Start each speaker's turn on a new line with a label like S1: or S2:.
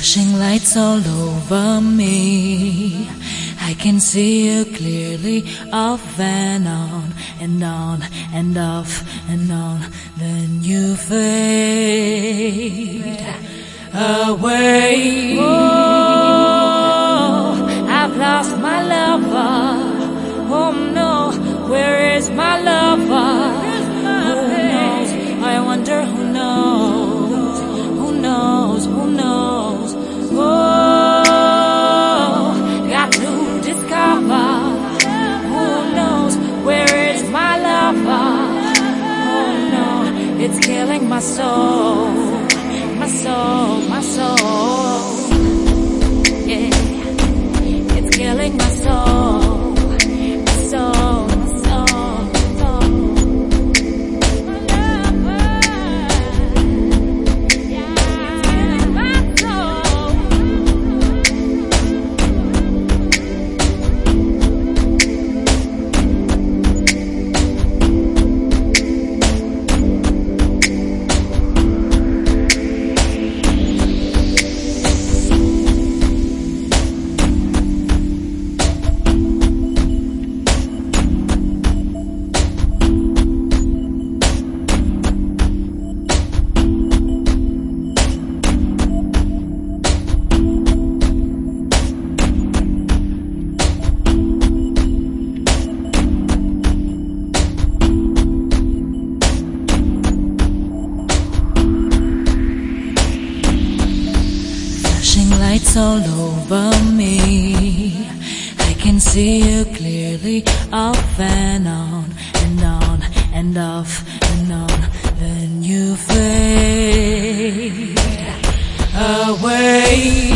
S1: Flashing lights all over me, I can see you clearly, off and on and on and off and on. Then you fade away. Oh, I've lost my lover. Oh no, where is my lover? Who knows? I wonder who knows? Who knows? Who knows? Oh, got to discover. Who knows? Where is my lover? Oh no, it's killing my soul. My soul, my soul. Yeah, it's killing my soul. My soul, my soul, my soul. My lover. Yeah, it's killing my soul. Lights all over me, I can see you clearly, off and on and on and off and on. Then you fade away.